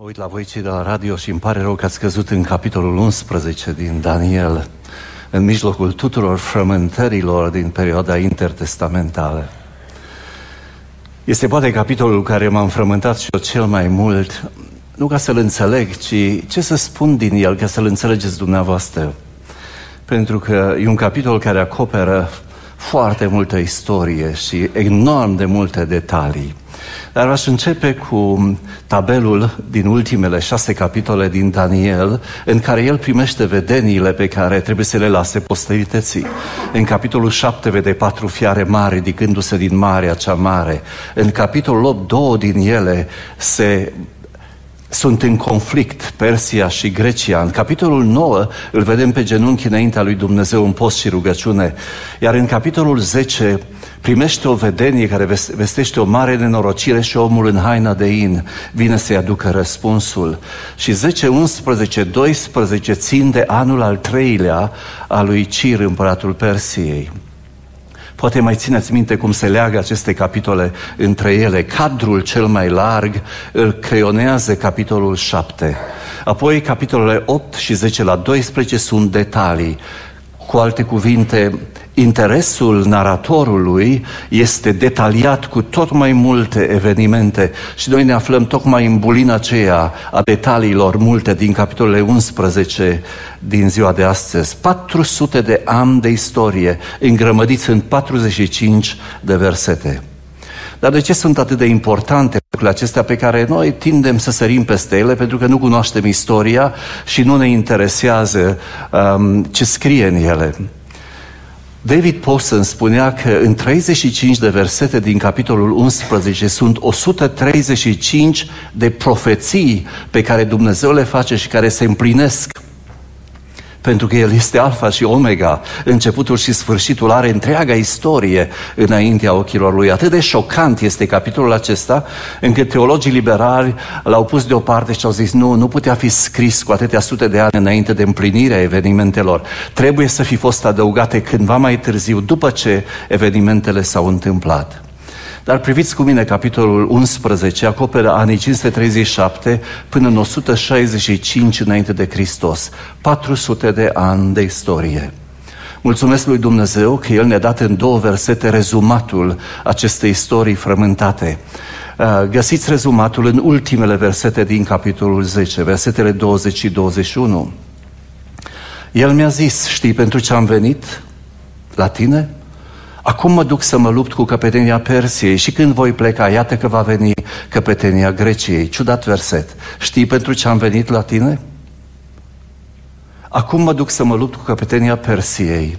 Mă uit la voi cei de la radio și îmi pare rău că ați căzut în capitolul 11 din Daniel, în mijlocul tuturor frământărilor din perioada intertestamentală. Este poate capitolul care m-a înfrământat și eu cel mai mult, nu ca să-l înțeleg, ci ce să spun din el, ca să-l înțelegeți dumneavoastră. Pentru că e un capitol care acoperă foarte multă istorie și enorm de multe detalii. Dar aș începe cu tabelul din ultimele 6 capitole din Daniel, în care el primește vedeniile pe care trebuie să le lase posterității. În capitolul 7 vede 4 fiare mari ridicându-se din marea cea mare. În capitolul 8, 2 din ele sunt în conflict, Persia și Grecia. În capitolul 9 îl vedem pe genunchi înaintea lui Dumnezeu în post și rugăciune. Iar în capitolul 10 primește o vedenie care vestește o mare nenorocire și omul în haina de in vine să-i aducă răspunsul. Și 10, 11, 12 țin de anul al 3-lea al lui Cir, împăratul Persiei. Poate mai țineți minte cum se leagă aceste capitole între ele. Cadrul cel mai larg îl creionează capitolul 7. Apoi capitolele 8 și 10 la 12 sunt detalii. Cu alte cuvinte, interesul naratorului este detaliat cu tot mai multe evenimente și noi ne aflăm tocmai în bulina aceea a detaliilor multe din capitolele 11 din ziua de astăzi. 400 de ani de istorie îngrămădiți în 45 de versete. Dar de ce sunt atât de importante lucrurile acestea pe care noi tindem să sărim peste ele, pentru că nu cunoaștem istoria și nu ne interesează ce scrie în ele? David Powson spunea că în 35 de versete din capitolul 11 sunt 135 de profeții pe care Dumnezeu le face și care se împlinesc. Pentru că El este Alfa și Omega, începutul și sfârșitul, are întreaga istorie înaintea ochilor Lui. Atât de șocant este capitolul acesta, încât teologii liberali l-au pus deoparte și au zis nu putea fi scris cu atâtea sute de ani înainte de împlinirea evenimentelor. Trebuie să fi fost adăugate cândva mai târziu, după ce evenimentele s-au întâmplat. Dar priviți cu mine, capitolul 11 acoperă anii 537 până în 165 înainte de Hristos. 400 de ani de istorie. Mulțumesc lui Dumnezeu că El ne-a dat în 2 versete rezumatul acestei istorii frământate. Găsiți rezumatul în ultimele versete din capitolul 10, versetele 20 și 21. El mi-a zis, știi pentru ce am venit la tine? Acum mă duc să mă lupt cu căpetenia Persiei și când voi pleca, iată că va veni căpetenia Greciei. Ciudat verset. Știi pentru ce am venit la tine? Acum mă duc să mă lupt cu căpetenia Persiei.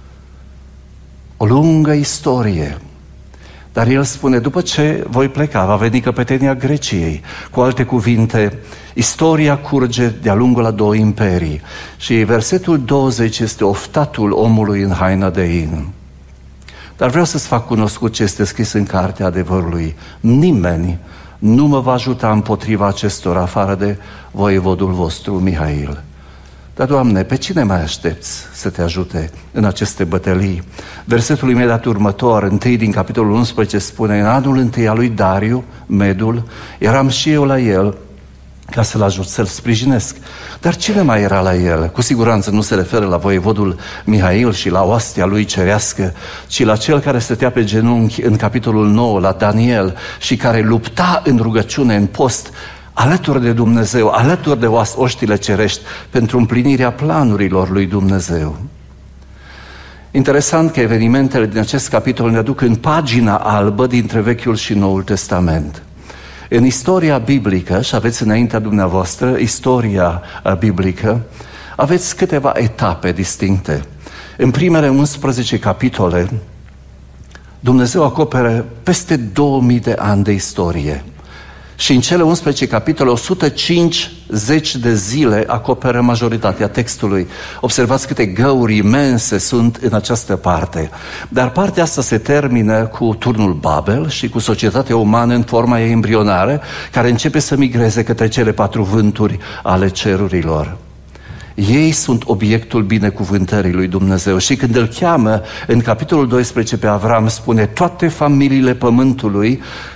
O lungă istorie. Dar el spune, după ce voi pleca, va veni căpetenia Greciei. Cu alte cuvinte, istoria curge de-a lungul a 2 imperii. Și versetul 20 este oftatul omului în haina de in. Dar vreau să-ți fac cunoscut ce este scris în cartea adevărului. Nimeni nu mă va ajuta împotriva acestora, afară de voievodul vostru, Mihail. Dar, Doamne, pe cine mai aștepți să te ajute în aceste bătălii? Versetul imediat următor, 1 din capitolul 11, spune, în anul întâi al lui Dariu, Medul, eram și eu la el, ca să-l ajut, să-l sprijinesc. Dar cine mai era la el? Cu siguranță nu se referă la voievodul Mihail și la oastea lui cerească, ci la cel care stătea pe genunchi în capitolul 9, la Daniel, și care lupta în rugăciune, în post, alături de Dumnezeu, alături de oștile cerești, pentru împlinirea planurilor lui Dumnezeu. Interesant că evenimentele din acest capitol ne aduc în pagina albă dintre Vechiul și Noul Testament. În istoria biblică, și aveți înaintea dumneavoastră istoria biblică, aveți câteva etape distincte. În primele 11 capitole, Dumnezeu acoperă peste 2000 de ani de istorie. Și în cele 11 capitole, 150 de zile acoperă majoritatea textului. Observați câte găuri imense sunt în această parte. Dar partea asta se termină cu turnul Babel și cu societatea umană în forma ei embrionară, care începe să migreze către cele 4 vânturi ale cerurilor. Ei sunt obiectul binecuvântării lui Dumnezeu. Și când îl cheamă în capitolul 12 pe Avram, spune, toate familiile pământului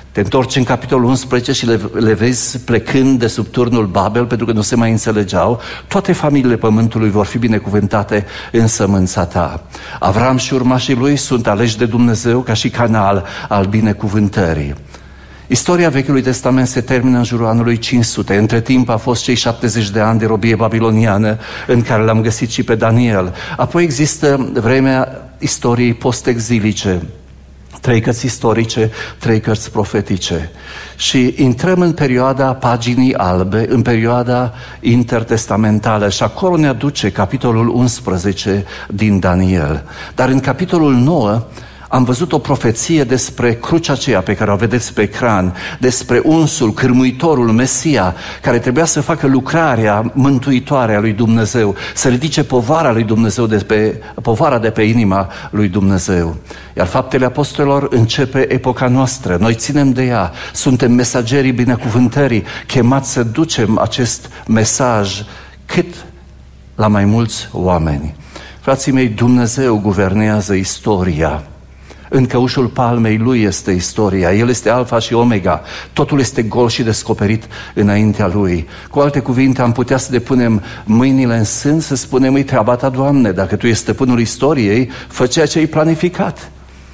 Te întorci în capitolul 11 și le vezi plecând de sub turnul Babel, pentru că nu se mai înțelegeau. Toate familiile pământului vor fi binecuvântate în sămânța ta. Avram și urmașii lui sunt aleși de Dumnezeu ca și canal al binecuvântării. Istoria Vechiului Testament se termină în jurul anului 500. Între timp a fost cei 70 de ani de robie babiloniană în care l-am găsit și pe Daniel. Apoi există vremea istoriei post-exilice. 3 cărți istorice, 3 cărți profetice. Și intrăm în perioada paginii albe, în perioada intertestamentală. Și acolo ne aduce capitolul 11 din Daniel. Dar în capitolul 9 am văzut o profeție despre crucea aceea pe care o vedeți pe ecran, despre unsul, cârmuitorul, Mesia, care trebuia să facă lucrarea mântuitoare a lui Dumnezeu, să ridice povara lui Dumnezeu, povara de pe inima lui Dumnezeu. Iar Faptele Apostolilor începe epoca noastră. Noi ținem de ea, suntem mesagerii binecuvântării, chemați să ducem acest mesaj cât la mai mulți oameni. Frații mei, Dumnezeu guvernează istoria. În căușul palmei lui este istoria. El este Alfa și Omega. Totul este gol și descoperit înaintea lui. Cu alte cuvinte, am putea să depunem mâinile în sân, să spunem: "Îi treaba ta, Doamne, dacă Tu ești stăpânul istoriei, fă ceea ce ai planificat."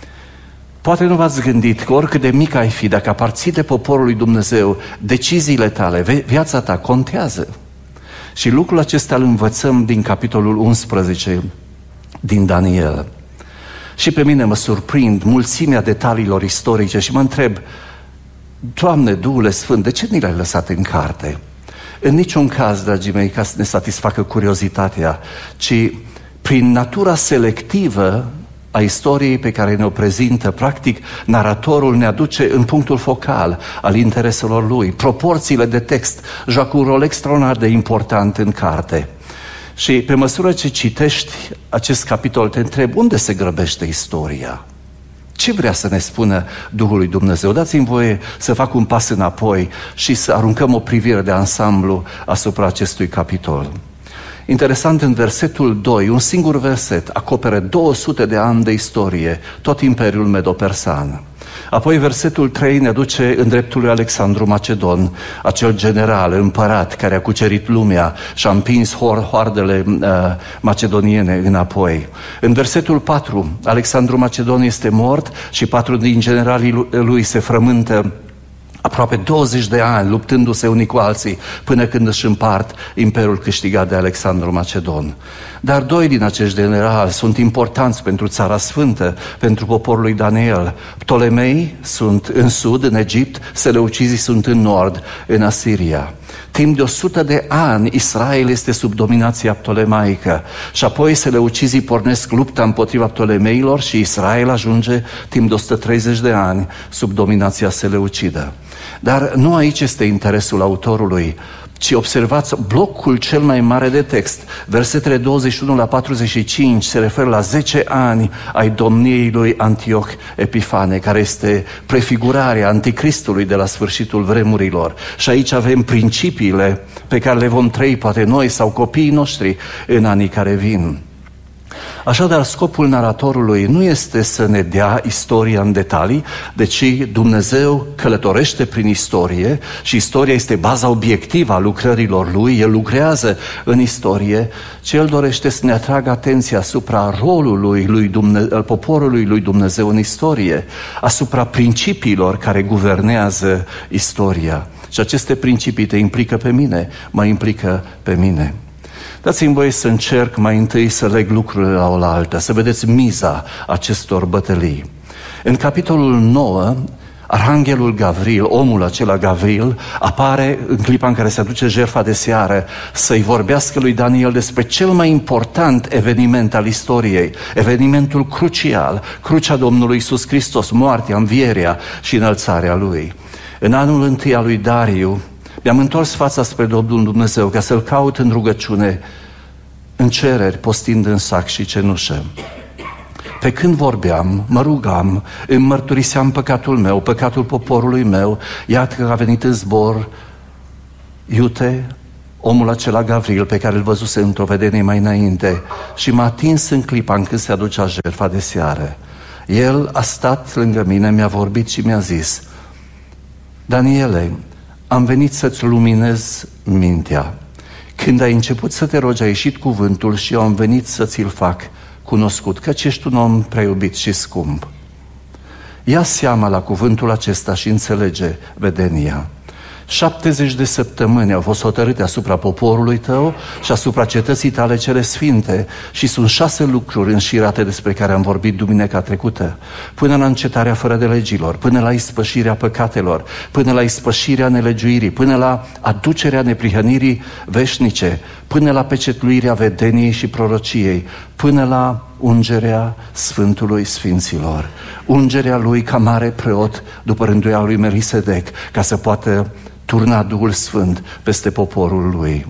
Poate nu v-ați gândit că oricât de mic ai fi, dacă aparții de poporul lui Dumnezeu, deciziile tale, viața ta contează. Și lucrul acesta îl învățăm din capitolul 11 din Daniel. Și pe mine mă surprind mulțimea detaliilor istorice și mă întreb: Doamne, Duhule Sfânt, de ce ni le-ai lăsat în carte? În niciun caz, dragii mei, ca să ne satisfacă curiozitatea, ci prin natura selectivă a istoriei pe care ne-o prezintă, practic, naratorul ne aduce în punctul focal al intereselor lui. Proporțiile de text joacă un rol extraordinar de important în carte. Și pe măsură ce citești acest capitol, te întrebi: unde se grăbește istoria? Ce vrea să ne spună Duhul lui Dumnezeu? Dați-mi voie să fac un pas înapoi și să aruncăm o privire de ansamblu asupra acestui capitol. Interesant, în versetul 2, un singur verset acoperă 200 de ani de istorie, tot Imperiul Medo-Persan. Apoi versetul 3 ne duce în dreptul lui Alexandru Macedon, acel general, împărat care a cucerit lumea și a împins hoardele macedoniene înapoi. În versetul 4, Alexandru Macedon este mort și 4 din generalii lui se frământă aproape 20 de ani luptându-se unii cu alții până când își împart imperiul câștigat de Alexandru Macedon. Dar 2 din acești generali sunt importanți pentru Țara Sfântă, pentru poporul lui Daniel. Ptolemei sunt în sud, în Egipt, seleucizii sunt în nord, în Asiria. Timp de 100 de ani Israel este sub dominația ptolemaică și apoi seleucizii pornesc lupta împotriva ptolemeilor și Israel ajunge timp de 130 de ani sub dominația seleucidă. Dar nu aici este interesul autorului, ci observați blocul cel mai mare de text. Versetele 21 la 45 se referă la 10 ani ai domniei lui Antioch Epifane, care este prefigurarea anticristului de la sfârșitul vremurilor. Și aici avem principiile pe care le vom trăi poate noi sau copiii noștri în anii care vin. Așadar, scopul naratorului nu este să ne dea istoria în detalii, deci Dumnezeu călătorește prin istorie și istoria este baza obiectivă a lucrărilor lui, El lucrează în istorie, ci El dorește să ne atragă atenția asupra rolului al poporului lui Dumnezeu în istorie, asupra principiilor care guvernează istoria. Și aceste principii te implică pe mine, mă implică pe mine. Dați-mi voie să încerc mai întâi să leg lucrurile la oaltă, să vedeți miza acestor bătălii. În capitolul 9, Arhanghelul Gavril, omul acela Gavril, apare în clipa în care se aduce jertfa de seară să-i vorbească lui Daniel despre cel mai important eveniment al istoriei, evenimentul crucial, crucea Domnului Iisus Hristos, moartea, învierea și înălțarea Lui. În anul întâi al lui Dariu, mi-am întors fața spre Domnul Dumnezeu ca să-L caut în rugăciune, în cereri, postind în sac și cenușă. Pe când vorbeam, mă rugam, îmi mărturiseam păcatul meu, păcatul poporului meu, iată că a venit în zbor iute omul acela Gavril pe care îl văzuse într-o vedenie mai înainte și m-a atins în clipa în când se aducea jertfa de seară. El a stat lângă mine, mi-a vorbit și mi-a zis: Daniele, am venit să-ți luminez mintea. Când ai început să te rogi, a ieșit cuvântul și eu am venit să ți-l fac cunoscut, căci ești un om prea iubit și scump. Ia seama la cuvântul acesta și înțelege vedenia. 70 de săptămâni au fost hotărâte asupra poporului tău și asupra cetății tale cele sfinte și sunt 6 lucruri înșirate despre care am vorbit duminica trecută. Până la încetarea fără de legilor, până la ispășirea păcatelor, până la ispășirea nelegiuirii, până la aducerea neprihănirii veșnice, până la pecetluirea vedeniei și prorociei, până la ungerea Sfântului Sfinților, ungerea lui ca mare preot după rânduiala lui Melisedec, ca să poată turna Duhul Sfânt peste poporul lui.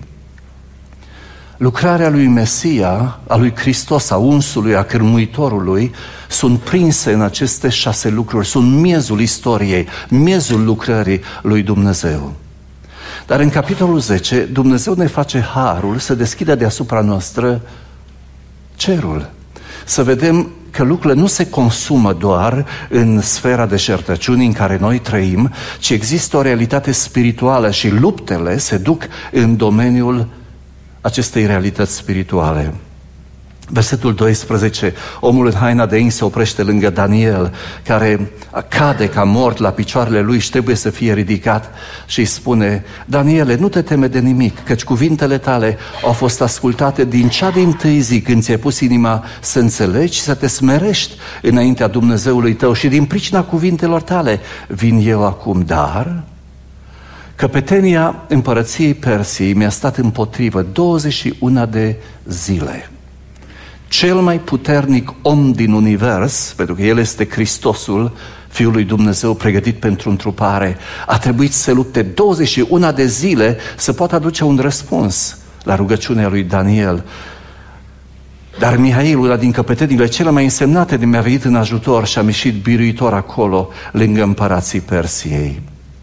Lucrarea lui Mesia, a lui Hristos, a unsului, a cârmuitorului, sunt prinse în aceste 6 lucruri, sunt miezul istoriei, miezul lucrării lui Dumnezeu. Dar în capitolul 10, Dumnezeu ne face harul să deschidă deasupra noastră cerul. Să vedem că lucrurile nu se consumă doar în sfera deșertăciunii în care noi trăim, ci există o realitate spirituală și luptele se duc în domeniul acestei realități spirituale. Versetul 12, omul în haina de in se oprește lângă Daniel, care cade ca mort la picioarele lui și trebuie să fie ridicat și îi spune: Daniele, nu te teme de nimic, căci cuvintele tale au fost ascultate din cea dintâi zi când ți-ai pus inima să înțelegi și să te smerești înaintea Dumnezeului tău și din pricina cuvintelor tale vin eu acum, dar căpetenia împărăției Persiei mi-a stat împotrivă 21 de zile. Cel mai puternic om din univers, pentru că El este Hristosul, Fiul lui Dumnezeu pregătit pentru întrupare, a trebuit să lupte 21 de zile să poată aduce un răspuns la rugăciunea lui Daniel. Dar Mihail, una din căpetenile cele mai însemnate, mi-a venit în ajutor și am ieșit biruitor acolo, lângă împărații Persiei.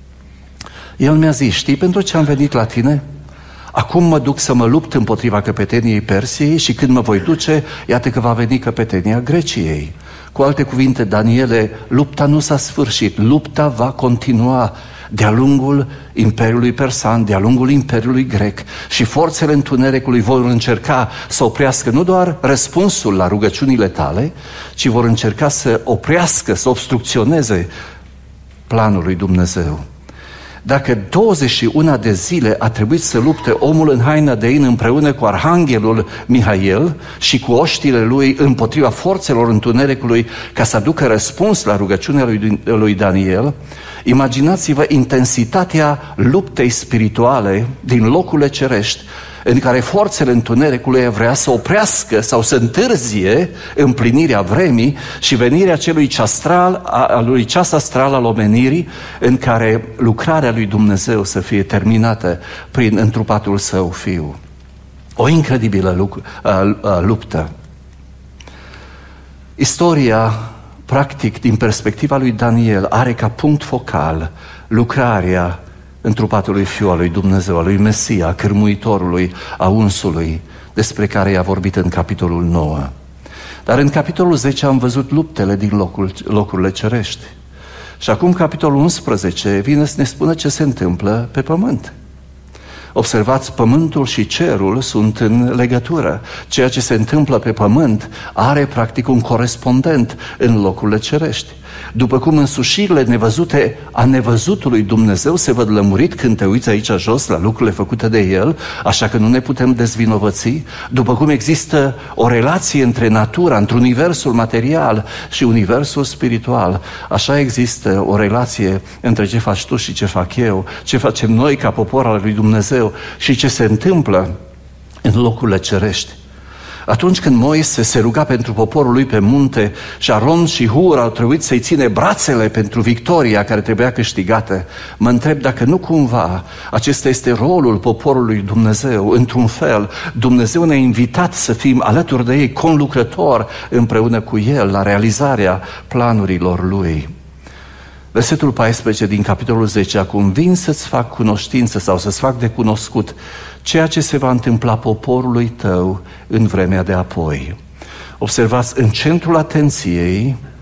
El mi-a zis: știi pentru ce am venit la tine? Acum mă duc să mă lupt împotriva căpeteniei Persiei și când mă voi duce, iată că va veni căpetenia Greciei. Cu alte cuvinte, Daniele, lupta nu s-a sfârșit, lupta va continua de-a lungul Imperiului Persan, de-a lungul Imperiului Grec și forțele întunericului vor încerca să oprească nu doar răspunsul la rugăciunile tale, ci vor încerca să oprească, să obstrucționeze planul lui Dumnezeu. Dacă 21 de zile a trebuit să lupte omul în haină de in împreună cu arhanghelul Mihail și cu oștile lui împotriva forțelor întunericului ca să aducă răspuns la rugăciunea lui Daniel, imaginați-vă intensitatea luptei spirituale din locurile cerești în care forțele întunericului vrea să oprească sau să întârzie împlinirea vremii și venirea lui ceas astral al omenirii, în care lucrarea lui Dumnezeu să fie terminată prin întrupatul său Fiu. O incredibilă luptă. Istoria, practic, din perspectiva lui Daniel, are ca punct focal lucrarea întrupatului Fiu al lui Dumnezeu, al lui Mesia, a cârmuitorului, a unsului, despre care i-a vorbit în capitolul 9. Dar în capitolul 10 am văzut luptele din locurile cerești. Și acum capitolul 11 vine să ne spună ce se întâmplă pe pământ. Observați, pământul și cerul sunt în legătură. Ceea ce se întâmplă pe pământ are practic un corespondent în locurile cerești. După cum însușirile nevăzute a nevăzutului Dumnezeu se văd lămurit când te uiți aici jos la lucrurile făcute de El, așa că nu ne putem dezvinovăți, după cum există o relație între natura, între universul material și universul spiritual, așa există o relație între ce faci tu și ce fac eu, ce facem noi ca popor al lui Dumnezeu și ce se întâmplă în locurile cerești. Atunci când Moise se ruga pentru poporul lui pe munte și Aron și Hur au trebuit să-i ține brațele pentru victoria care trebuia câștigată, mă întreb dacă nu cumva acesta este rolul poporului Dumnezeu. Într-un fel, Dumnezeu ne-a invitat să fim alături de ei, conlucrători împreună cu El la realizarea planurilor Lui. Versetul 14 din capitolul 10, acum vin să-ți fac cunoștință sau să-ți fac de cunoscut ceea ce se va întâmpla poporului tău în vremea de apoi. Observați, în centrul atenției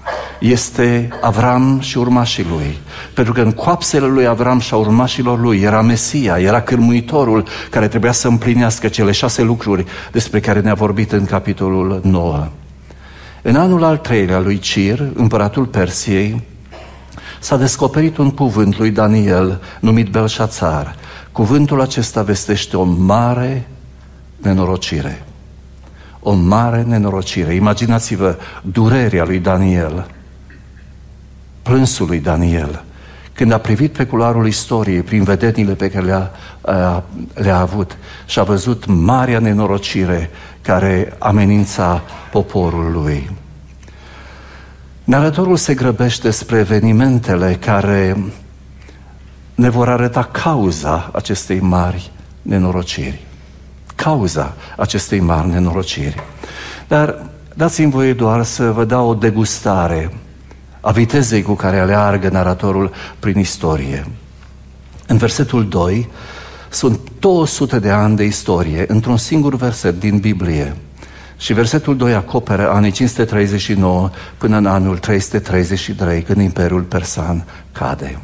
este Avram și urmașii lui. Pentru că în coapsele lui Avram și a urmașilor lui era Mesia, era cârmuitorul care trebuia să împlinească cele 6 lucruri despre care ne-a vorbit în capitolul 9. În anul al 3-lea lui Cir, împăratul Persiei, s-a descoperit un cuvânt lui Daniel numit Belșațar. Cuvântul acesta vestește o mare nenorocire. O mare nenorocire. Imaginați-vă durerea lui Daniel, plânsul lui Daniel, când a privit pe culoarul istoriei, prin vedenile pe care le-a avut și a văzut marea nenorocire care amenința poporul lui. Narratorul se grăbește spre evenimentele care ne vor arăta cauza acestei mari nenorociri. Cauza acestei mari nenorociri. Dar dați-mi voie doar să vă dau o degustare a vitezei cu care aleargă naratorul prin istorie. În versetul 2 sunt 200 de ani de istorie într-un singur verset din Biblie. Și versetul 2 acoperă anii 539 până în anul 333, când Imperiul Persan cade.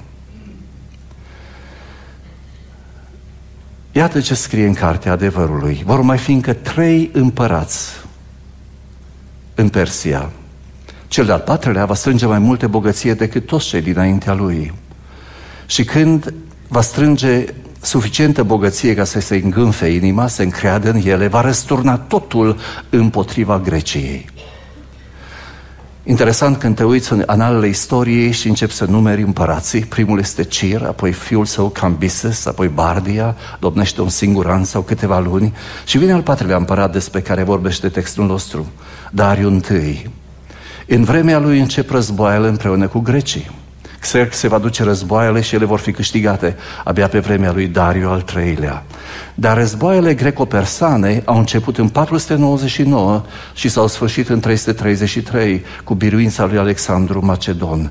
Iată ce scrie în Cartea Adevărului. Vor mai fi încă 3 împărați în Persia. Cel de-al 4-lea va strânge mai multe bogăție decât toți cei dinaintea lui. Și când va strânge suficientă bogăție ca să se îngânfe inima, să încreadă în ele, va răsturna totul împotriva Greciei. Interesant când te uiți în analele istoriei și începi să numeri împărații. Primul este Cir, apoi fiul său Cambises, apoi Bardia, domnește un singur an sau câteva luni, și vine al 4-lea împărat despre care vorbește textul nostru, Dariu I. În vremea lui încep războaiele împreună cu grecii. Se va duce războaiele și ele vor fi câștigate abia pe vremea lui Dariu al III-lea. Dar războaiele greco-persane au început în 499 și s-au sfârșit în 333 cu biruința lui Alexandru Macedon.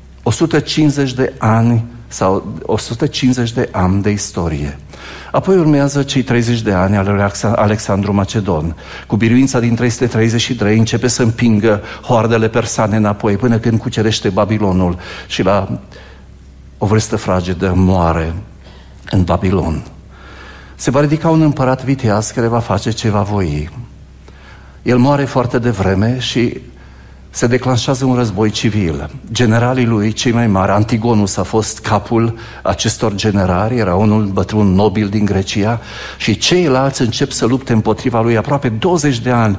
150 de ani sau 150 de ani de istorie. Apoi urmează cei 30 de ani al lui Alexandru Macedon. Cu biruința din 333 începe să împingă hoardele persane înapoi până când cucerește Babilonul și la o vârstă fragedă moare în Babilon. Se va ridica un împărat viteaz care va face ce va voi. El moare foarte devreme și se declanșează un război civil. Generalii lui, cei mai mari, Antigonus a fost capul acestor generali, era unul bătrân nobil din Grecia, și ceilalți încep să lupte împotriva lui. Aproape 20 de ani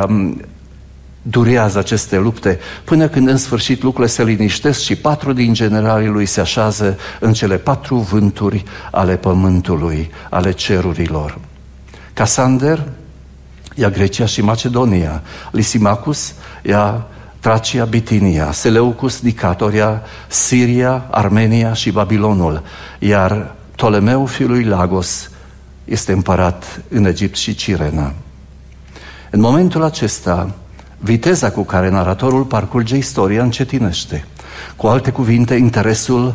durează aceste lupte, până când în sfârșit lucrurile se liniștesc și 4 din generalii lui se așează în cele 4 vânturi ale pământului, ale cerurilor. Casander ia Grecia și Macedonia, Lisimachus ia Tracia, Bitinia, Seleucus, Nicatoria, Siria, Armenia și Babilonul, iar Ptolemeu, fiul lui Lagos, este împărat în Egipt și Cirena. În momentul acesta, viteza cu care naratorul parcurge istoria încetinește. Cu alte cuvinte, interesul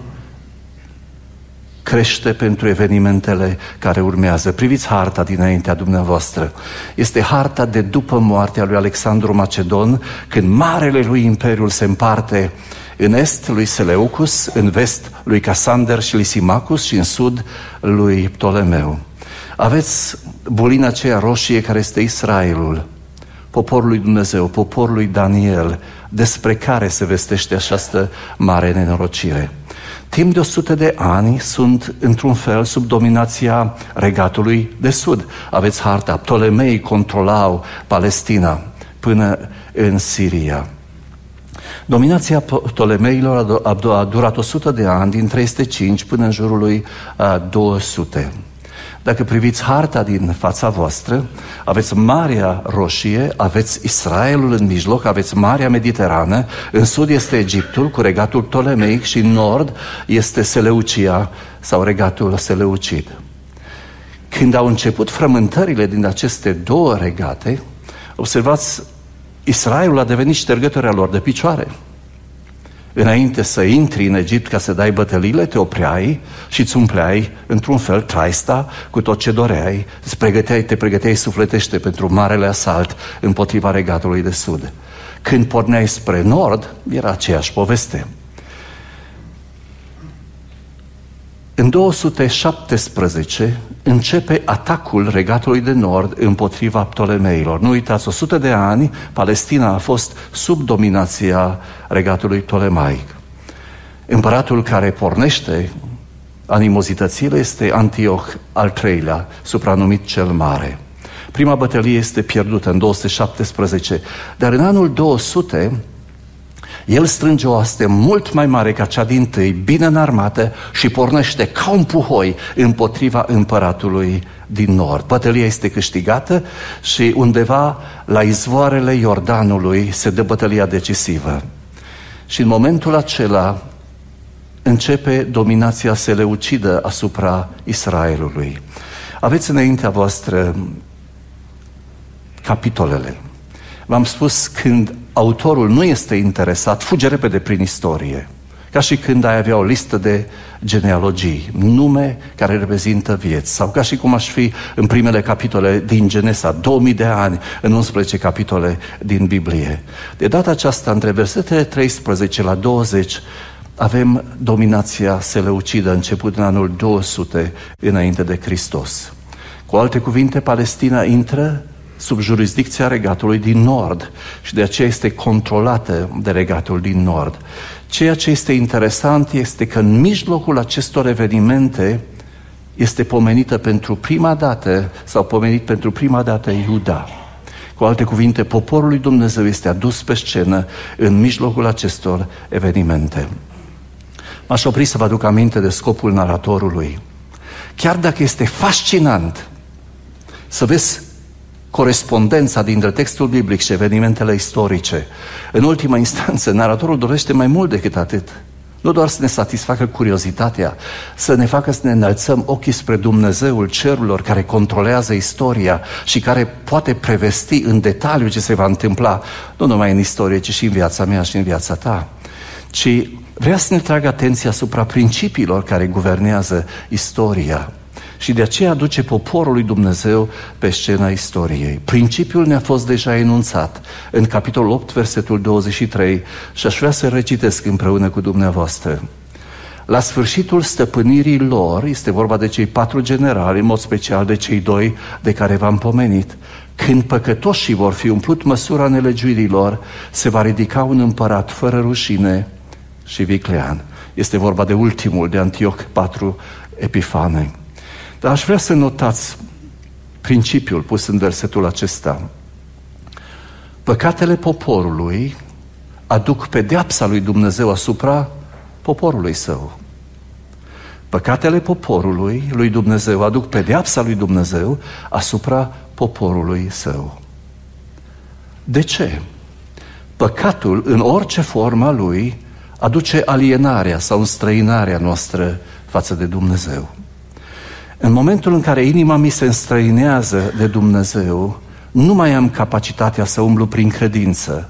crește pentru evenimentele care urmează. Priviți harta dinaintea dumneavoastră. Este harta de după moartea lui Alexandru Macedon, când marele lui imperiul se împarte în est lui Seleucus, în vest lui Casander și Lisimachus și în sud lui Ptolemeu. Aveți bulina aceea roșie care este Israelul, poporul lui Dumnezeu, poporul lui Daniel, despre care se vestește această mare nenorocire. Timp de 100 de ani sunt, într-un fel, sub dominația regatului de sud. Aveți harta. Ptolemei controlau Palestina până în Siria. Dominația Ptolemeilor a durat 100 de ani, din 305 până în jurul lui 200. Dacă priviți harta din fața voastră, aveți Marea Roșie, aveți Israelul în mijloc, aveți Marea Mediterană, în sud este Egiptul cu regatul Ptolemeic și în nord este Seleucia sau regatul Seleucid. Când au început frământările din aceste două regate, observați, Israelul a devenit ștergătoarea lor de picioare. Înainte să intri în Egipt ca să dai bătăliile, te opreai și îți umpleai, într-un fel, traista cu tot ce doreai. Te pregăteai sufletește pentru marele asalt împotriva regatului de sud. Când porneai spre nord, era aceeași poveste. În 217 începe atacul Regatului de Nord împotriva Ptolemeilor. Nu uitați, 100 de ani Palestina a fost sub dominația Regatului Ptolemaic. Împăratul care pornește animozitățile este Antioh al III-lea, supranumit cel Mare. Prima bătălie este pierdută în 217, dar în anul 200 el strânge o oaste mult mai mare ca cea dintâi, bine înarmată, și pornește ca un puhoi împotriva împăratului din nord. Bătălia este câștigată și undeva la izvoarele Iordanului se dă bătălia decisivă. Și în momentul acela începe dominația seleucidă asupra Israelului. Aveți înaintea voastră capitolele. V-am spus, când autorul nu este interesat, fuge repede prin istorie. Ca și când ai avea o listă de genealogii, nume care reprezintă vieți. Sau ca și cum aș fi în primele capitole din Genesa, 2000 de ani, în 11 capitole din Biblie. De data aceasta, între versetele 13 la 20, avem dominația seleucidă început în anul 200 înainte de Hristos. Cu alte cuvinte, Palestina intră sub jurisdicția Regatului din Nord și de aceea este controlată de Regatul din Nord. Ceea ce este interesant este că în mijlocul acestor evenimente este pomenită pentru prima dată, sau pomenit pentru prima dată Iuda. Cu alte cuvinte, poporul lui Dumnezeu este adus pe scenă în mijlocul acestor evenimente. M-aș opri să vă aduc aminte de scopul naratorului. Chiar dacă este fascinant să vezi corespondența dintre textul biblic și evenimentele istorice, în ultima instanță, naratorul dorește mai mult decât atât. Nu doar să ne satisfacă curiozitatea, să ne facă să ne înălțăm ochii spre Dumnezeul cerurilor care controlează istoria și care poate prevesti în detaliu ce se va întâmpla, nu numai în istorie, ci și în viața mea și în viața ta, ci vrea să ne tragă atenția asupra principiilor care guvernează istoria. Și de aceea aduce poporul lui Dumnezeu pe scena istoriei. Principiul ne-a fost deja enunțat în capitolul 8, versetul 23, și aș vrea să recitesc împreună cu dumneavoastră. La sfârșitul stăpânirii lor, este vorba de cei 4 generali, în mod special de cei 2 de care v-am pomenit, când păcătoșii vor fi umplut măsura nelegiuirilor, se va ridica un împărat fără rușine și viclean. Este vorba de ultimul, de Antioh 4 Epifane. Dar aș vrea să notați principiul pus în versetul acesta. Păcatele poporului aduc pedeapsa lui Dumnezeu asupra poporului său. Păcatele poporului lui Dumnezeu aduc pedeapsa lui Dumnezeu asupra poporului său. De ce? Păcatul, în orice formă lui, aduce alienarea sau înstrăinarea noastră față de Dumnezeu. În momentul în care inima mi se înstrăinează de Dumnezeu, nu mai am capacitatea să umblu prin credință,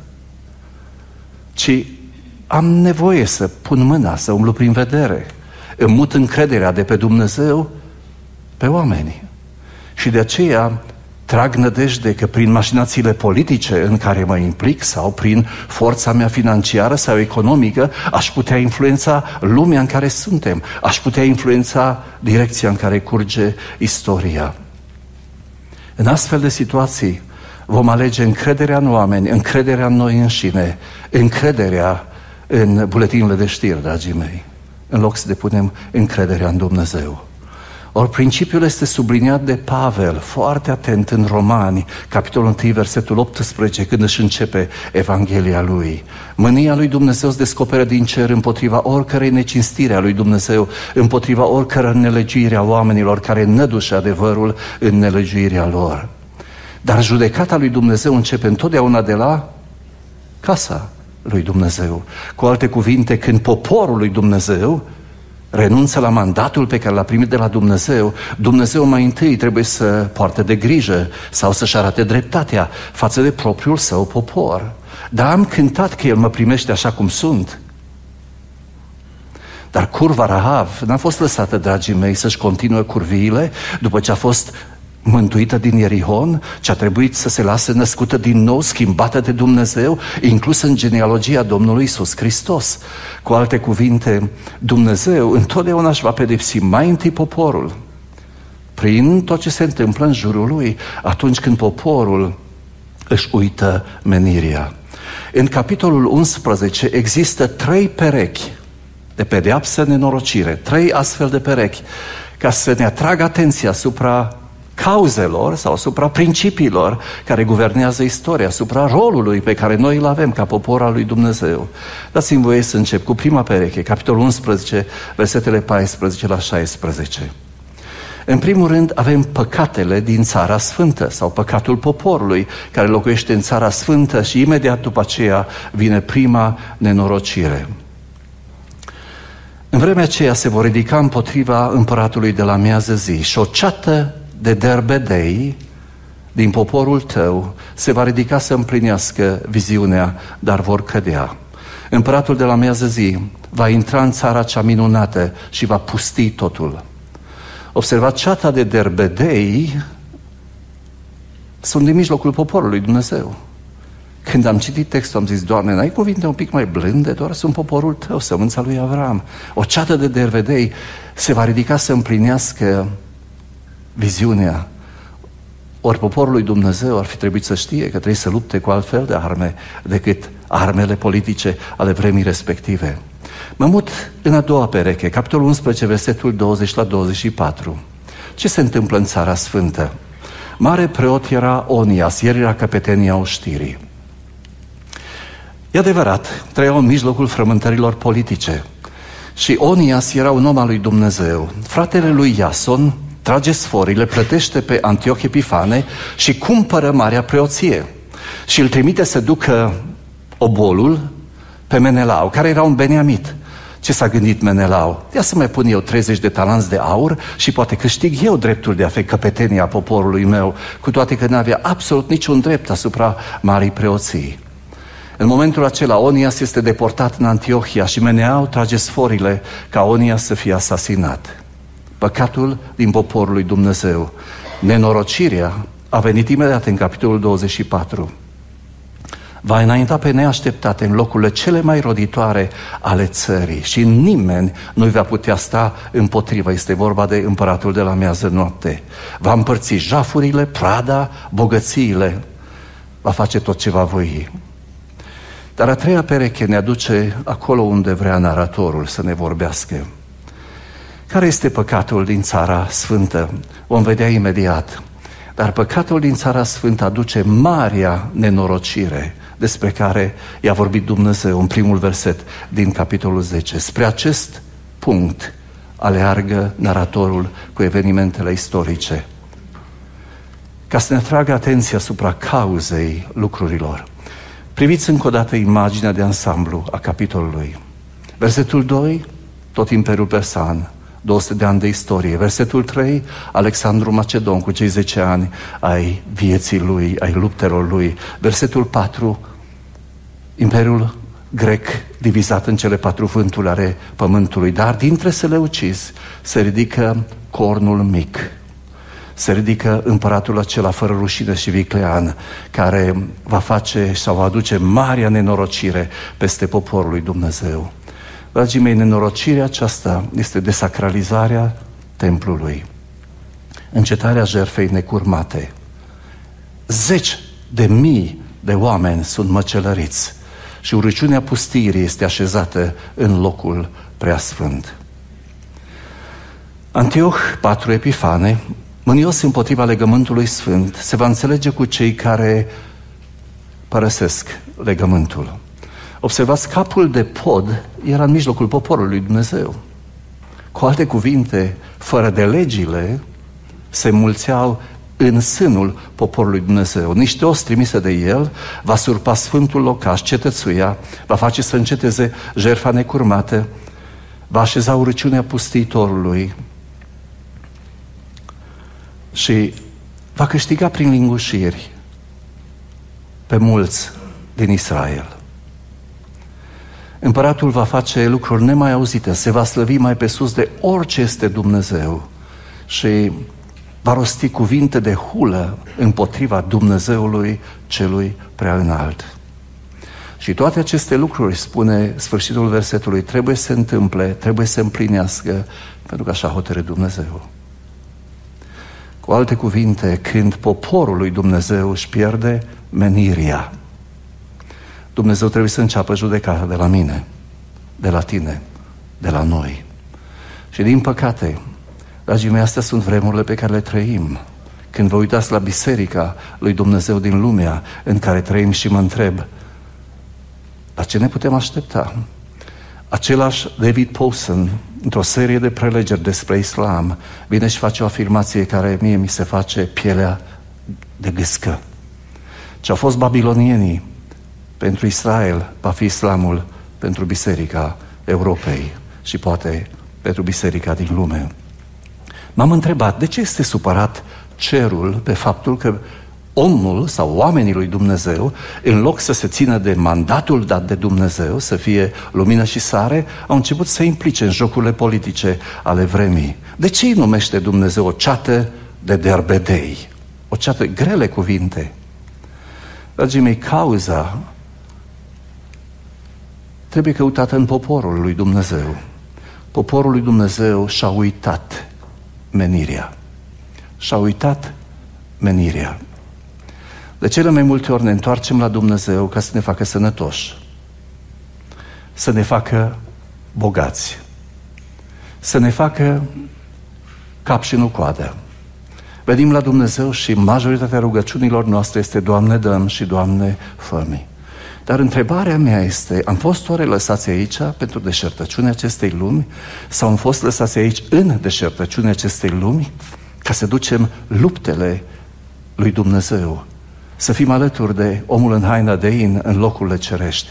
ci am nevoie să pun mâna, să umblu prin vedere. Îmi mut încrederea de pe Dumnezeu pe oameni. Și de aceea trag nădejde că prin mașinațiile politice în care mă implic sau prin forța mea financiară sau economică aș putea influența lumea în care suntem, aș putea influența direcția în care curge istoria. În astfel de situații vom alege încrederea în oameni, încrederea în noi înșine, încrederea în buletinile de știri, dragii mei, în loc să depunem încrederea în Dumnezeu. Ori principiul este subliniat de Pavel, foarte atent în Romani, capitolul 1, versetul 18, când își începe Evanghelia lui. Mânia lui Dumnezeu se descoperă din cer împotriva oricărei necinstire a lui Dumnezeu, împotriva oricărei nelegiuire a oamenilor care nădușe adevărul în nelegiuirea lor. Dar judecata lui Dumnezeu începe întotdeauna de la casa lui Dumnezeu. Cu alte cuvinte, când poporul lui Dumnezeu renunță la mandatul pe care l-a primit de la Dumnezeu, Dumnezeu mai întâi trebuie să poarte de grijă sau să-și arate dreptatea față de propriul său popor. Dar am cântat că El mă primește așa cum sunt. Dar curva Rahav n-a fost lăsată, dragii mei, să-și continue curviile după ce a fost mântuită din Ierihon, ce a trebuit să se lase născută din nou, schimbată de Dumnezeu, inclusă în genealogia Domnului Iisus Hristos. Cu alte cuvinte, Dumnezeu întotdeauna își va pedepsi mai întâi poporul prin tot ce se întâmplă în jurul lui, atunci când poporul își uită menirea. În capitolul 11 există 3 perechi de pedeapsă, nenorocire, 3 astfel de perechi, ca să ne atragă atenția asupra cauzelor sau asupra principiilor care guvernează istoria, asupra rolului pe care noi îl avem ca popor al lui Dumnezeu. Dați-mi voie să încep cu prima pereche, capitolul 11, versetele 14 la 16. În primul rând avem păcatele din Țara Sfântă sau păcatul poporului care locuiește în Țara Sfântă și imediat după aceea vine prima nenorocire. În vremea aceea se vor ridica împotriva împăratului de la miază zi și o ceată de derbedei din poporul tău se va ridica să împlinească viziunea, dar vor cădea. Împăratul de la miază zi va intra în țara cea minunată și va pusti totul. Observați, ceata de derbedei sunt din mijlocul poporului Dumnezeu. Când am citit textul, am zis, Doamne, n-ai cuvinte un pic mai blânde? Doar sunt poporul tău, sămânța lui Avram. O ceată de derbedei se va ridica să împlinească viziunea. Ori poporul lui Dumnezeu ar fi trebuit să știe că trebuie să lupte cu altfel de arme decât armele politice ale vremii respective. Mă mut în a doua pereche, capitolul 11, versetul 20 la 24. Ce se întâmplă în Țara Sfântă? Mare preot era Onias, el era căpetenia oștirii. E adevărat, trăiau în mijlocul frământărilor politice. Și Onias era un om al lui Dumnezeu. Fratele lui Iason trage sforile, plătește pe Antioch Epifane și cumpără marea preoție. Și îl trimite să ducă obolul pe Menelau, care era un beniamit. Ce s-a gândit Menelau? Ia să mai pun eu 30 de talanți de aur și poate câștig eu dreptul de a fi căpetenia poporului meu, cu toate că n-avea absolut niciun drept asupra marii preoții. În momentul acela, Onias este deportat în Antiohia și Menelau trage sforile ca Onias să fie asasinat. Păcatul din poporul lui Dumnezeu. Nenorocirea a venit imediat în capitolul 24. Va înainta pe neașteptate în locurile cele mai roditoare ale țării și nimeni nu va putea sta împotrivă. Este vorba de împăratul de la miază noapte. Va împărți jafurile, prada, bogățiile. Va face tot ce va voi. Dar a treia pereche ne aduce acolo unde vrea naratorul să ne vorbească. Care este păcatul din Țara Sfântă? Vom vedea imediat. Dar păcatul din Țara Sfântă aduce marea nenorocire despre care i-a vorbit Dumnezeu în primul verset din capitolul 10. Spre acest punct aleargă naratorul cu evenimentele istorice, ca să ne atragă atenția asupra cauzei lucrurilor. Priviți încă o dată imaginea de ansamblu a capitolului. Versetul 2, tot Imperiul Persan, 200 de ani de istorie. Versetul 3, Alexandru Macedon cu cei 10 ani ai vieții lui, ai luptelor lui. Versetul 4, Imperiul grec divizat în cele 4 vânturi ale pământului. Dar dintre seleucizi se ridică cornul mic. Se ridică împăratul acela fără rușine și viclean, care va face sau va aduce marea nenorocire peste poporul lui Dumnezeu. Dragii mei, nenorocirea aceasta este desacralizarea templului, încetarea jertfei necurmate. 10.000 de oameni sunt măcelăriți și urăciunea pustirii este așezată în locul preasfânt. Antioch 4 Epifane, mânios împotriva legământului sfânt, se va înțelege cu cei care părăsesc legământul. Observați, capul de pod era în mijlocul poporului lui Dumnezeu. Cu alte cuvinte, fără de legile, se mulțeau în sânul poporului Dumnezeu. Niște oți trimise de el va surpa sfântul locaș, cetățuia, va face să înceteze jertfa necurmată, va așeza urăciunea pustiitorului și va câștiga prin lingușiri pe mulți din Israel. Împăratul va face lucruri nemai auzite, se va slăvi mai pe sus de orice este Dumnezeu și va rosti cuvinte de hulă împotriva Dumnezeului celui prea înalt. Și toate aceste lucruri, spune sfârșitul versetului, trebuie să se întâmple, trebuie să se împlinească, pentru că așa hotărâ Dumnezeu. Cu alte cuvinte, când poporul lui Dumnezeu își pierde menirea, Dumnezeu trebuie să înceapă judecata de la mine, de la tine, de la noi. Și din păcate, dragii mei, astea sunt vremurile pe care le trăim. Când vă uitați la biserica lui Dumnezeu din lumea în care trăim și mă întreb, la ce ne putem aștepta? Același David Powson, într-o serie de prelegeri despre islam, vine și face o afirmație care mie mi se face pielea de gâscă. Ce au fost babilonienii pentru Israel, va fi islamul pentru biserica Europei și poate pentru biserica din lume. M-am întrebat, de ce este supărat cerul pe faptul că omul sau oamenii lui Dumnezeu, în loc să se țină de mandatul dat de Dumnezeu, să fie lumină și sare, au început să se implice în jocurile politice ale vremii. De ce îi numește Dumnezeu o ceată de derbedei? O ceată, grele cuvinte. Dragii mei, cauza trebuie căutată în poporul lui Dumnezeu. Poporul lui Dumnezeu și-a uitat menirea. Și-a uitat menirea. De cele mai multe ori ne întoarcem la Dumnezeu ca să ne facă sănătoși, să ne facă bogați, să ne facă cap și nu coadă. Venim la Dumnezeu și majoritatea rugăciunilor noastre este Doamne dăm și Doamne fă-mi. Dar întrebarea mea este, am fost oare lăsați aici pentru deșertăciunea acestei lumi sau am fost lăsați aici în deșertăciunea acestei lumi ca să ducem luptele lui Dumnezeu, să fim alături de omul în haina de in în locurile cerești?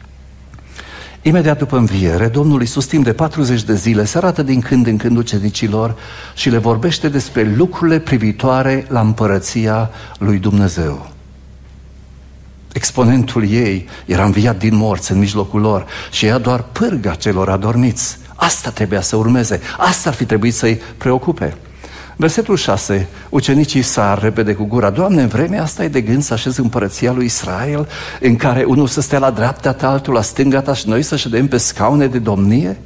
Imediat după înviere, Domnul Iisus timp de 40 de zile se arată din când în când ucenicilor și le vorbește despre lucrurile privitoare la împărăția lui Dumnezeu. Exponentul ei era înviat din morți în mijlocul lor și ea doar pârga celor adormiți. Asta trebuia să urmeze, asta ar fi trebuit să-i preocupe. Versetul 6, ucenicii sar repede cu gura, Doamne, în vremea asta e de gând să așezi împărăția lui Israel, în care unul să stea la dreapta ta, altul la stânga ta și noi să ședem pe scaune de domnie?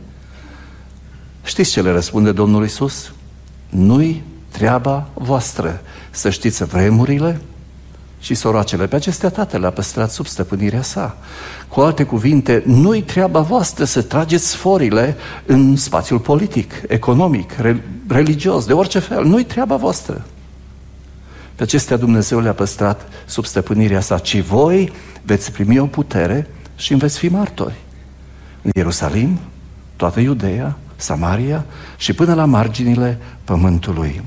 Știți ce le răspunde Domnul Iisus? Nu-i treaba voastră să știți vremurile și soroacele. Pe acestea Tatăl le-a păstrat sub stăpânirea sa. Cu alte cuvinte, nu-i treaba voastră să trageți sforile în spațiul politic, economic, religios, de orice fel. Nu-i treaba voastră. Pe acestea Dumnezeu le-a păstrat sub stăpânirea sa, ci voi veți primi o putere și veți fi martori. În Ierusalim, toată Iudeea, Samaria și până la marginile pământului.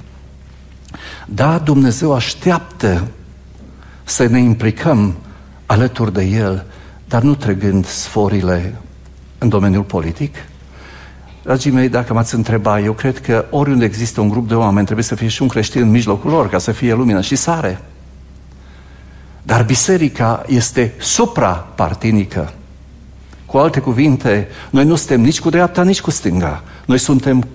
Da, Dumnezeu așteaptă să ne implicăm alături de El, dar nu trăgând sforile în domeniul politic. Dragii mei, dacă m-ați întreba, eu cred că oriunde există un grup de oameni, trebuie să fie și un creștin în mijlocul lor, ca să fie lumină și sare. Dar biserica este suprapartinică. Cu alte cuvinte, noi nu suntem nici cu dreapta, nici cu stânga. Noi suntem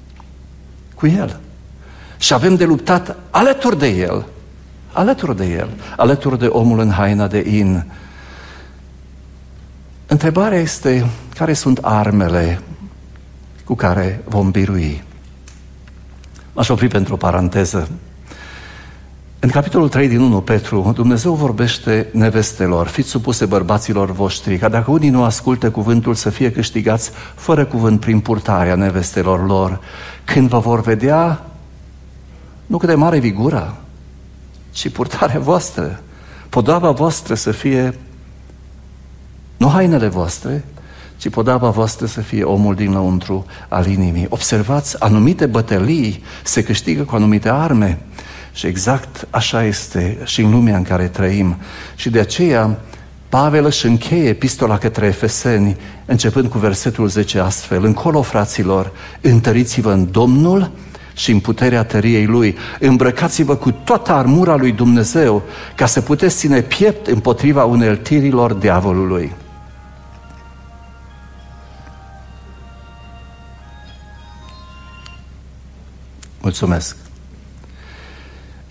cu El. Și avem de luptat alături de El. Alături de El, alături de omul în haina de in. Întrebarea este, care sunt armele cu care vom birui? M-aș opri pentru o paranteză. În capitolul 3 din 1 Petru, Dumnezeu vorbește nevestelor, fiți supuse bărbaților voștri, ca dacă unii nu ascultă cuvântul să fie câștigați fără cuvânt prin purtarea nevestelor lor. Când vă vor vedea, nu cât de mare vigura, ci purtarea voastră, podoaba voastră să fie, nu hainele voastre, ci podoaba voastră să fie omul din lăuntru al inimii. Observați, anumite bătălii se câștigă cu anumite arme și exact așa este și în lumea în care trăim. Și de aceea Pavel își încheie epistola către Efeseni, începând cu versetul 10 astfel: încolo, fraților, întăriți-vă în Domnul și în puterea tăriei Lui, îmbrăcați-vă cu toată armura lui Dumnezeu, ca să puteți ține piept împotriva uneltirilor diavolului. Mulțumesc!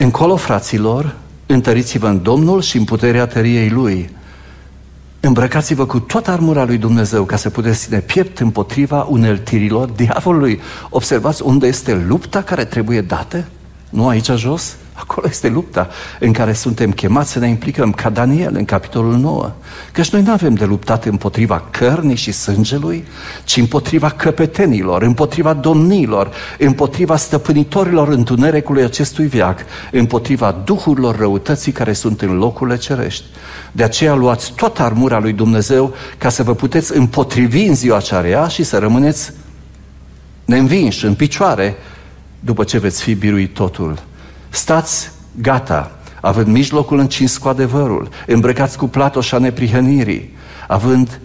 Încolo, fraților, întăriți-vă în Domnul și în puterea tăriei Lui. Îmbrăcați-vă cu toată armura lui Dumnezeu ca să puteți ține piept împotriva uneltirilor diavolului. Observați unde este lupta care trebuie dată? Nu aici jos? Acolo este lupta în care suntem chemați să ne implicăm, ca Daniel în capitolul 9. Căci noi nu avem de luptat împotriva cărnii și sângelui, ci împotriva căpetenilor, împotriva domniilor, împotriva stăpânitorilor întunericului acestui veac, împotriva duhurilor răutății care sunt în locurile cerești. De aceea luați toată armura lui Dumnezeu ca să vă puteți împotrivi în ziua cea rea și să rămâneți neînvinși, în picioare, după ce veți fi biruit totul. Stați gata, având mijlocul încins cu adevărul, îmbrăcați cu platoșa neprihănirii, având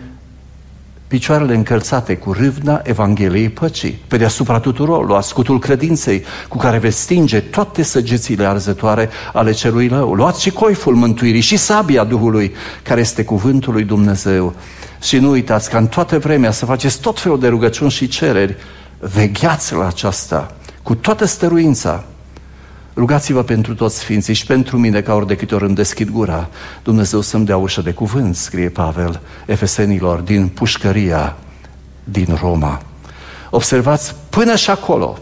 picioarele încălțate cu râvna Evangheliei păcii. Pe deasupra tuturor luați scutul credinței, cu care veți stinge toate săgețile arzătoare ale celui rău. Luați și coiful mântuirii și sabia Duhului, care este cuvântul lui Dumnezeu. Și nu uitați ca în toată vremea să faceți tot felul de rugăciuni și cereri. Vegheați la aceasta cu toată stăruința. Rugați-vă pentru toți sfinții și pentru mine, ca ori de câte ori îmi deschid gura, Dumnezeu să-mi dea ușă de cuvânt, scrie Pavel Efesenilor din pușcăria din Roma. Observați, până și acolo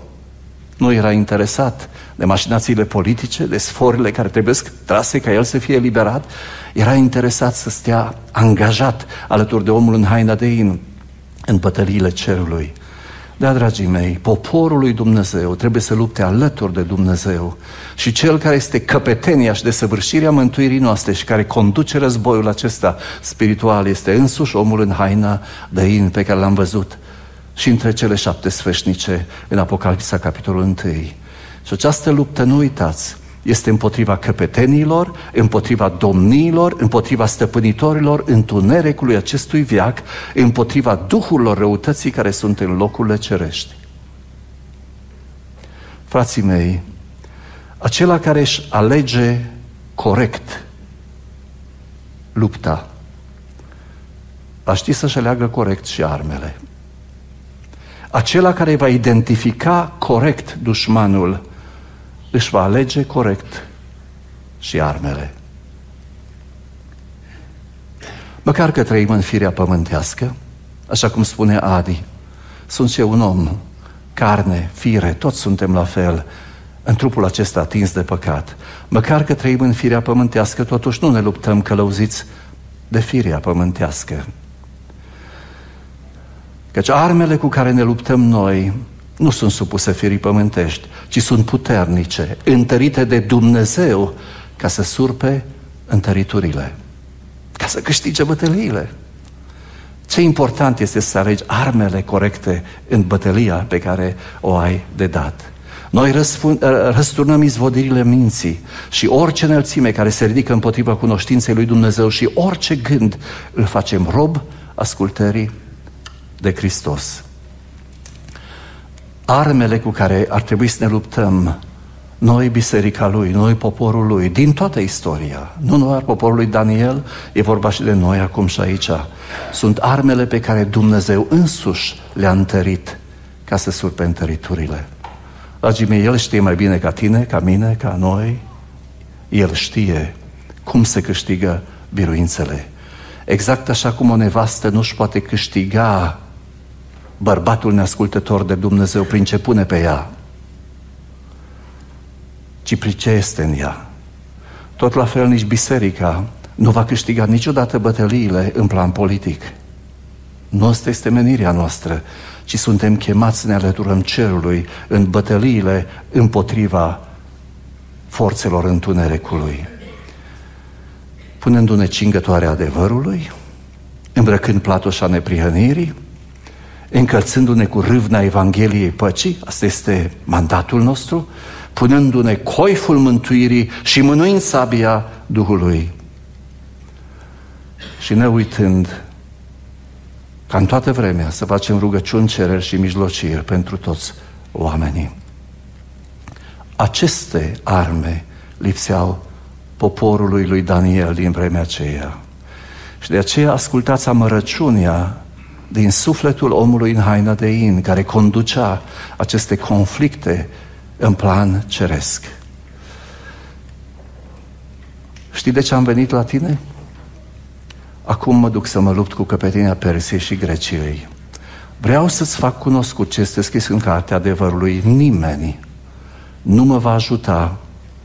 nu era interesat de mașinațiile politice, de sforile care trebuie trase ca el să fie eliberat. Era interesat să stea angajat alături de omul în haina de in, în bătăliile cerului. Da, dragii mei, poporul lui Dumnezeu trebuie să lupte alături de Dumnezeu și cel care este căpetenia și desăvârșirea mântuirii noastre și care conduce războiul acesta spiritual este însuși omul în haina de in pe care l-am văzut și între cele 7 sfeșnice în Apocalipsa, capitolul 1. Și această luptă, nu uitați, este împotriva căpetenilor, împotriva domniilor, împotriva stăpânitorilor întunericului acestui veac, împotriva duhurilor răutății care sunt în locurile cerești. Frații mei, acela care își alege corect lupta, va ști să-și aleagă corect și armele. Acela care va identifica corect dușmanul își va alege corect și armele. Măcar că trăim în firea pământească, așa cum spune Adi, sunt și eu un om, carne, fire, toți suntem la fel, în trupul acesta atins de păcat. Măcar că trăim în firea pământească, totuși nu ne luptăm călăuziți de firea pământească. Căci armele cu care ne luptăm noi nu sunt supuse firii pământești, ci sunt puternice, întărite de Dumnezeu ca să surpe întăriturile, ca să câștige bătăliile. Ce important este să alegi armele corecte în bătălia pe care o ai de dat. Noi răsturnăm izvodirile minții și orice înălțime care se ridică împotriva cunoștinței lui Dumnezeu și orice gând îl facem rob ascultării de Hristos. Armele cu care ar trebui să ne luptăm noi, biserica lui, noi, poporul lui, din toată istoria, nu doar poporul lui Daniel, e vorba și de noi acum și aici, sunt armele pe care Dumnezeu însuși le-a întărit ca să surpe întăriturile. Dragii mei, El știe mai bine ca tine, ca mine, ca noi. El știe cum se câștigă biruințele. Exact așa cum o nevastă nu-și poate câștiga bărbatul neascultător de Dumnezeu prin ce pune pe ea, ci prin ce este în ea. Tot la fel nici biserica nu va câștiga niciodată bătăliile în plan politic. Nu asta este menirea noastră, ci suntem chemați să ne alăturăm cerului în bătăliile împotriva forțelor întunericului, punându-ne cingătoarea adevărului, îmbrăcând platoșa neprihănirii, încălțându-ne cu râvna Evangheliei păcii, asta este mandatul nostru, punându-ne coiful mântuirii și mânuind sabia Duhului. Și ne uitând ca în toată vremea să facem rugăciuni, cereri și mijlociri pentru toți oamenii. Aceste arme lipseau poporului lui Daniel din vremea aceea. Și de aceea ascultați amărăciunea din sufletul omului în haina de in, care conducea aceste conflicte în plan ceresc. Știi de ce am venit la tine? Acum mă duc să mă lupt cu căpetenia Persiei și Greciei. Vreau să-ți fac cunoscut ce este scris în cartea adevărului. Nimeni nu mă va ajuta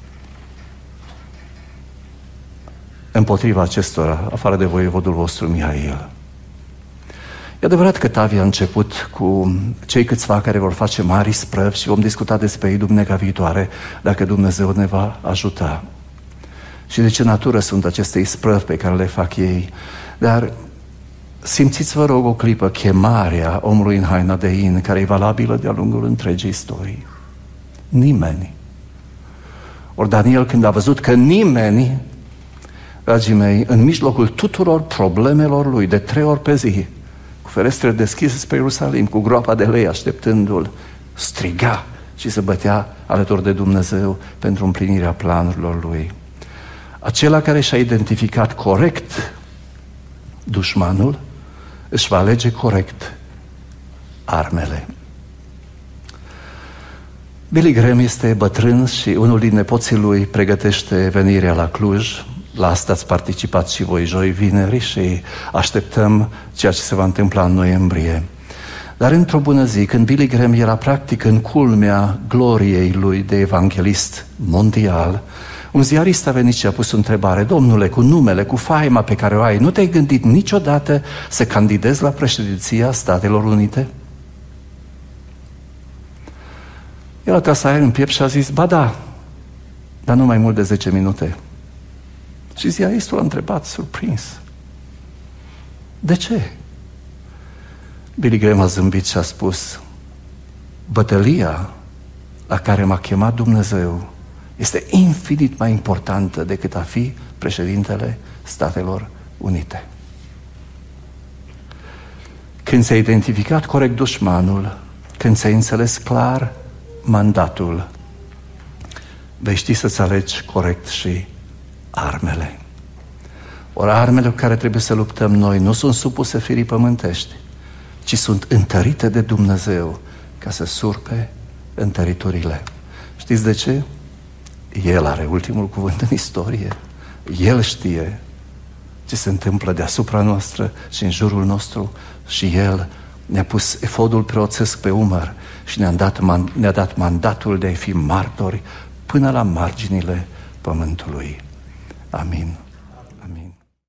împotriva acestora, afară de voievodul vostru Mihail. E adevărat că Tavia a început cu cei câțiva care vor face mari sprăvi și vom discuta despre ei duminica viitoare, dacă Dumnezeu ne va ajuta. Și de ce natură sunt aceste sprăvi pe care le fac ei. Dar simțiți, vă rog, o clipă chemarea omului în haina de in, care e valabilă de-a lungul întregii istorii. Nimeni. Ori Daniel, când a văzut că nimeni, dragii mei, în mijlocul tuturor problemelor lui, de 3 ori pe zi, cu ferestrele deschise spre Ierusalim, cu groapa de lei așteptându-l, striga și se bătea alături de Dumnezeu pentru împlinirea planurilor lui. Acela care și-a identificat corect dușmanul, își va alege corect armele. Billy Graham este bătrân și unul din nepoții lui pregătește venirea la Cluj. La asta ați participat și voi joi, vineri, și așteptăm ceea ce se va întâmpla în noiembrie. Dar într-o bună zi, când Billy Graham era practic în culmea gloriei lui de evanghelist mondial, un ziarist a venit și a pus o întrebare: domnule, cu numele, cu faima pe care o ai, nu te-ai gândit niciodată să candidezi la președinția Statelor Unite? El a tras aer în piept și a zis: ba da, dar nu mai mult de 10 minute. Și ziaristul a întrebat, surprins: de ce? Billy Graham a zâmbit și a spus: bătălia la care m-a chemat Dumnezeu este infinit mai importantă decât a fi președintele Statelor Unite. Când ți-ai identificat corect dușmanul, când ți-ai înțeles clar mandatul, vei ști să-ți alegi corect și armele. Ori armele cu care trebuie să luptăm noi nu sunt supuse firii pământești, ci sunt întărite de Dumnezeu ca să surpe întăriturile. Știți de ce? El are ultimul cuvânt în istorie. El știe ce se întâmplă deasupra noastră și în jurul nostru și El ne-a pus efodul preoțesc pe umăr și ne-a dat mandatul de a fi martori până la marginile pământului. Amin.